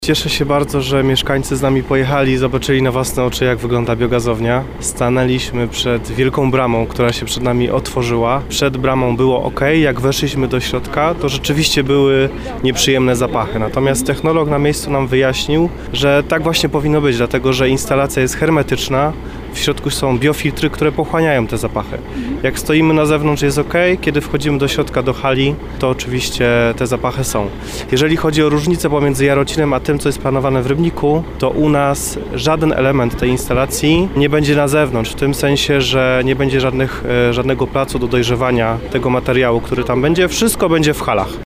Cieszę się bardzo, że mieszkańcy z nami pojechali i zobaczyli na własne oczy, jak wygląda biogazownia. Stanęliśmy przed wielką bramą, która się przed nami otworzyła. Przed bramą było ok, jak weszliśmy do środka, to rzeczywiście były nieprzyjemne zapachy. Natomiast technolog na miejscu nam wyjaśnił, że tak właśnie powinno być, dlatego że instalacja jest hermetyczna. W środku są biofiltry, które pochłaniają te zapachy. Jak stoimy na zewnątrz, jest ok, kiedy wchodzimy do środka, do hali, to oczywiście te zapachy są. Jeżeli chodzi o różnicę pomiędzy Jarocinem a tym, co jest planowane w Rybniku, to u nas żaden element tej instalacji nie będzie na zewnątrz, w tym sensie, że nie będzie żadnego placu do dojrzewania tego materiału, który tam będzie. Wszystko będzie w halach.